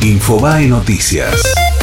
Infobae Noticias.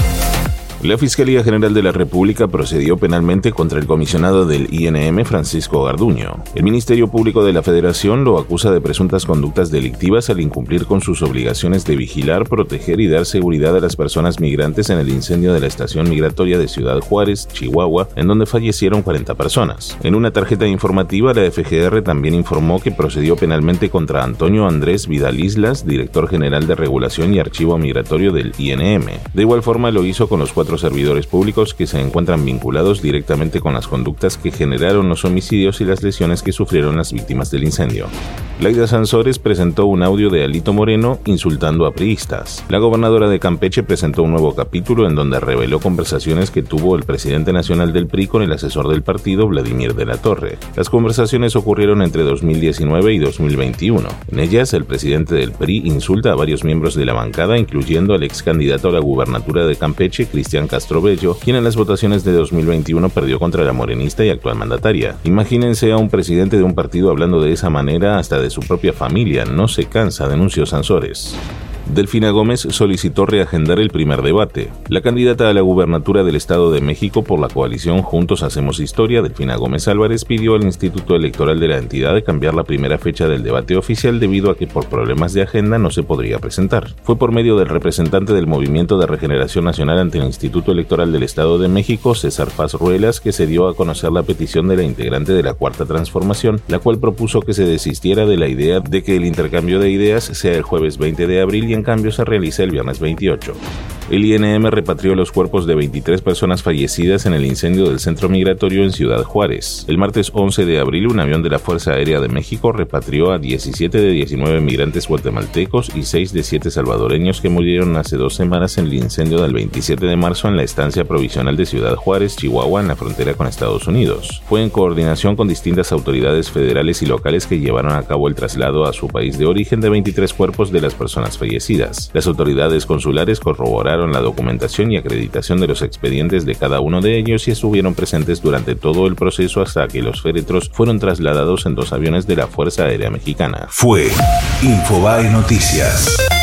La Fiscalía General de la República procedió penalmente contra el comisionado del INM, Francisco Garduño. El Ministerio Público de la Federación lo acusa de presuntas conductas delictivas al incumplir con sus obligaciones de vigilar, proteger y dar seguridad a las personas migrantes en el incendio de la estación migratoria de Ciudad Juárez, Chihuahua, en donde fallecieron 40 personas. En una tarjeta informativa, la FGR también informó que procedió penalmente contra Antonio Andrés Vidal Islas, director general de Regulación y Archivo Migratorio del INM. De igual forma lo hizo con los 4 servidores públicos que se encuentran vinculados directamente con las conductas que generaron los homicidios y las lesiones que sufrieron las víctimas del incendio. Laida Sansores presentó un audio de Alito Moreno insultando a priistas. La gobernadora de Campeche presentó un nuevo capítulo en donde reveló conversaciones que tuvo el presidente nacional del PRI con el asesor del partido, Vladimir de la Torre. Las conversaciones ocurrieron entre 2019 y 2021. En ellas, el presidente del PRI insulta a varios miembros de la bancada, incluyendo al ex candidato a la gubernatura de Campeche, Cristian Castro Bello, quien en las votaciones de 2021 perdió contra la morenista y actual mandataria. Imagínense a un presidente de un partido hablando de esa manera hasta de su propia familia. No se cansa, denunció Sansores. Delfina Gómez solicitó reagendar el primer debate. La candidata a la gubernatura del Estado de México por la coalición Juntos Hacemos Historia, Delfina Gómez Álvarez, pidió al Instituto Electoral de la entidad de cambiar la primera fecha del debate oficial debido a que por problemas de agenda no se podría presentar. Fue por medio del representante del Movimiento de Regeneración Nacional ante el Instituto Electoral del Estado de México, César Paz Ruelas, que se dio a conocer la petición de la integrante de la Cuarta Transformación, la cual propuso que se desistiera de la idea de que el intercambio de ideas sea el jueves 20 de abril y en cambio se realiza el viernes 28. El INM repatrió los cuerpos de 23 personas fallecidas en el incendio del centro migratorio en Ciudad Juárez. El martes 11 de abril, un avión de la Fuerza Aérea de México repatrió a 17 de 19 migrantes guatemaltecos y 6 de 7 salvadoreños que murieron hace 2 semanas en el incendio del 27 de marzo en la estancia provisional de Ciudad Juárez, Chihuahua, en la frontera con Estados Unidos. Fue en coordinación con distintas autoridades federales y locales que llevaron a cabo el traslado a su país de origen de 23 cuerpos de las personas fallecidas. Las autoridades consulares corroboraron la documentación y acreditación de los expedientes de cada uno de ellos y estuvieron presentes durante todo el proceso hasta que los féretros fueron trasladados en 2 aviones de la Fuerza Aérea Mexicana. Fue Infobae Noticias.